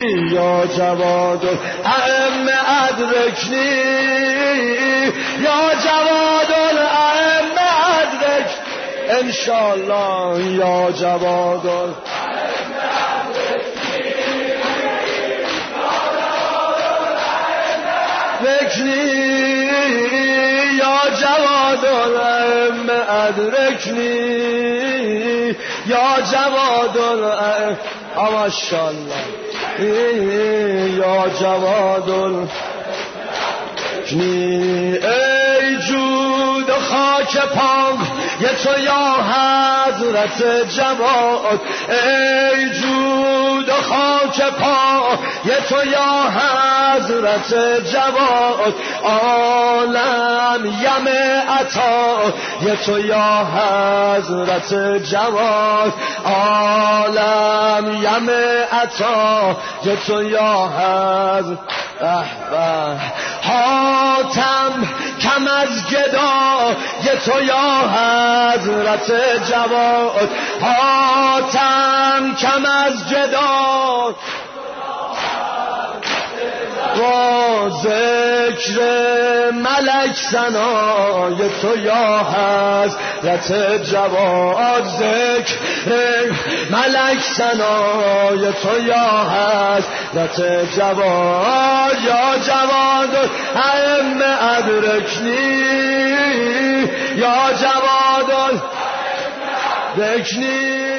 یا جواد الائمه ادرکنی یا جواد الائمه ادرکنی انشالله یا جواد الائمه ادرکنی یا جواد الائمه ادرکنی یا جواد الائمه ماشاءالله یا جواد الکنی ای جود و خاک پاک یه تو یا حضرت جواد ای جود و خاک پاک یه تو یا حضرت جواد عالم یم عطا یه تو یا حضرت جواد عالم یم عطا یه تو یا حضرت حاتم کم از گدا یه تو یا حضرت جواد حاتم کم از گدا با ذکر ملک ثنای تو یا حضرت جواد ذکر ملک ثنای تو یا حضرت جواد یا جواد الائمه ادرکنی یا جواد الائمه ادرکنی